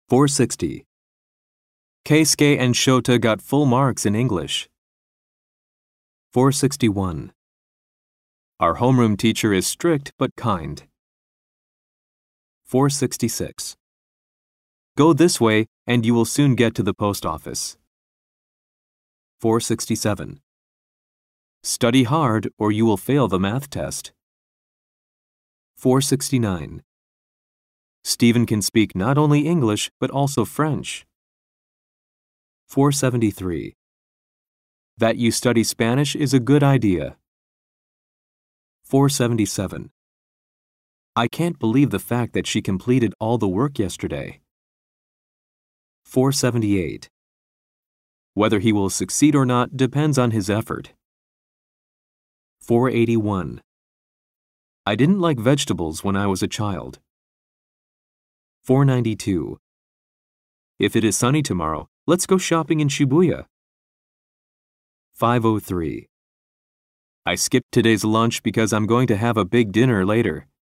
460. Keisuke and Shota got full marks in English. 461. Our homeroom teacher is strict but kind. 466. Go this way and you will soon get to the post office. 467. Study hard or you will fail the math test. 469. Stephen can speak not only English but also French. 473. That you study Spanish is a good idea. 477. I can't believe the fact that she completed all the work yesterday. 478. Whether he will succeed or not depends on his effort. 481. I didn't like vegetables when I was a child. 492. If it is sunny tomorrow, let's go shopping in Shibuya. 503. I skipped today's lunch because I'm going to have a big dinner later.